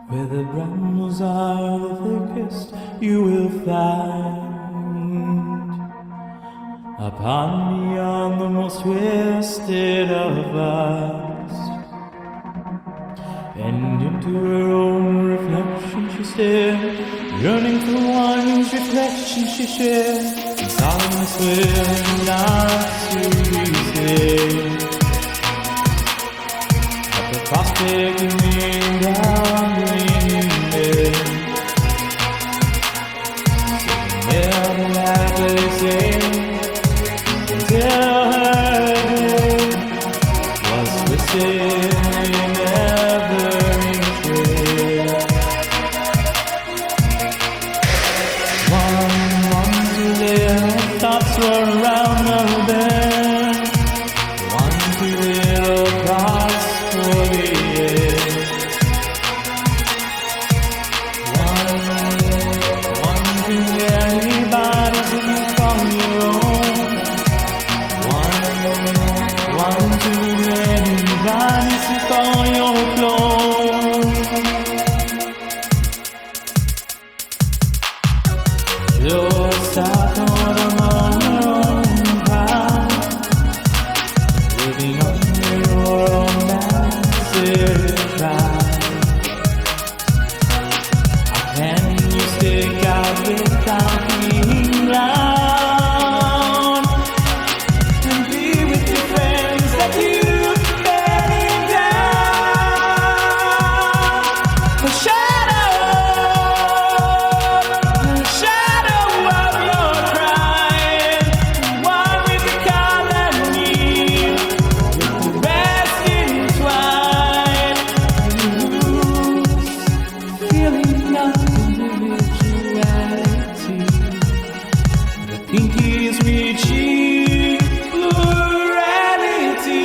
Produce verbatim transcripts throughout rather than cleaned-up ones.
where the brambles are the thickest, you will find upon beyond the most twisted of us. And into her own reflection she stared, yearning for one whose reflection she shared. And solemnly swear not to be saved. At the prospect of being gambling dead, so never have they say until her day was twisted in every trail. One, one to live, thoughts were around the bend. One to live across for the end. One, one to anybody who you call your own. One, one too many bodies to call your clone. You're stuck on a mountain path, living under your own massive pride. How can you stick out without being loud? And be with your friends that you bedding down. The shadow, the shadow of your crying. One with the colony, with the rest entwined. You lose feeling of individuality. The pinky is reaching plurality.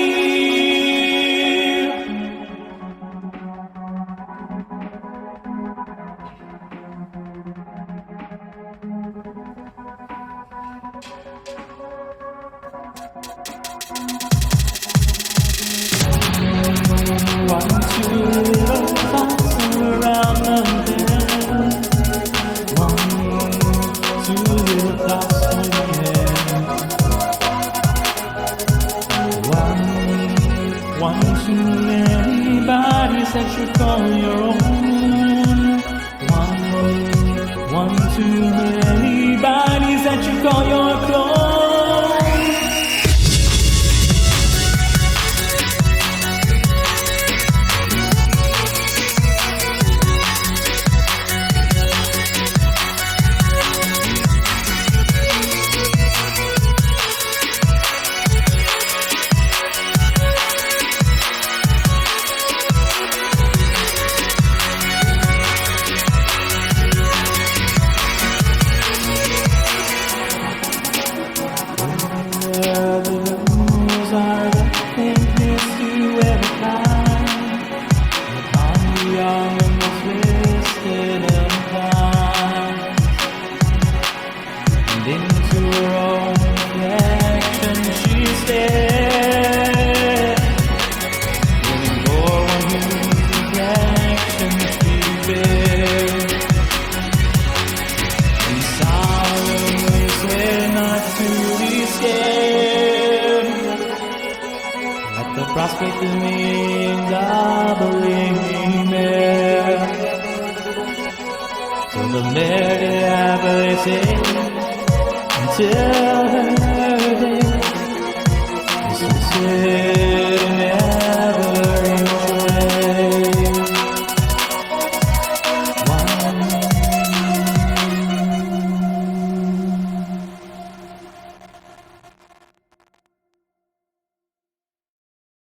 One, two little thoughts around the bend. One, two little thoughts on the end. One, one too many bodies that you call your own. One, one too many bodies that you call your clone. Where the rules are the thickness you ever find, upon beyond the most twisted of minds. And into her own reflection she stared, looking for one whose reflection she bears. And solemnly swear not to be scared at the prospect of being gobbling there. So the merry happy say until her day is sincere.